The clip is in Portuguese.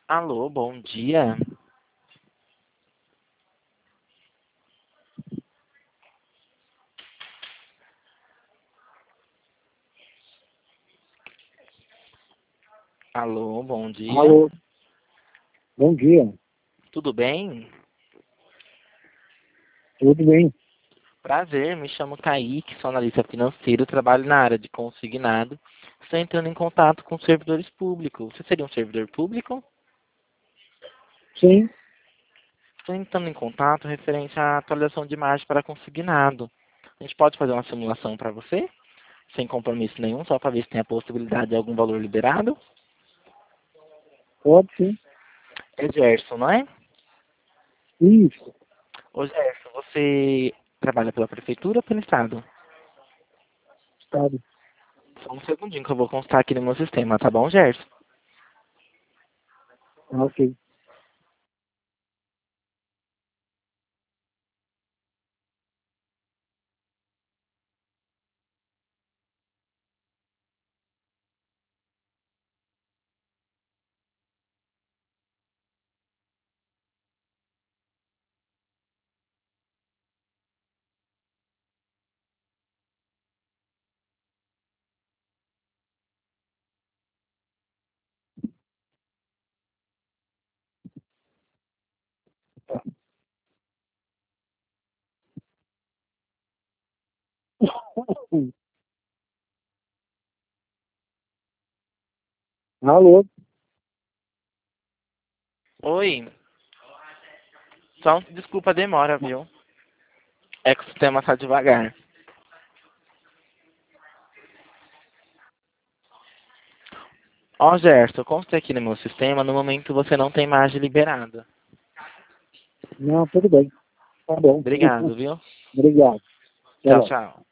Alô, bom dia. Alô, bom dia. Alô, bom dia, Tudo bem? tudo bem? Prazer, me chamo Kaique, sou analista financeiro, trabalho na área de consignado. Estou entrando em contato com servidores públicos. Você seria um servidor público? Sim, Estou entrando em contato referente à atualização de imagem para consignado. A gente pode fazer uma simulação para você? Sem compromisso nenhum, só para ver se tem a possibilidade de algum valor liberado? pode sim. É Gerson, não é? Isso, Ô Gerson, você trabalha pela prefeitura ou pelo estado? estado. Só um segundinho que eu vou constar aqui no meu sistema, tá bom, Gerson? Ok. Alô, Oi, só desculpa a demora, viu? É que o sistema tá devagar. Ó, Gerson, eu constei aqui no meu sistema, no momento você não tem margem liberada. não, tudo bem, tá bom. Obrigado, viu? Obrigado, até Tchau, logo. tchau.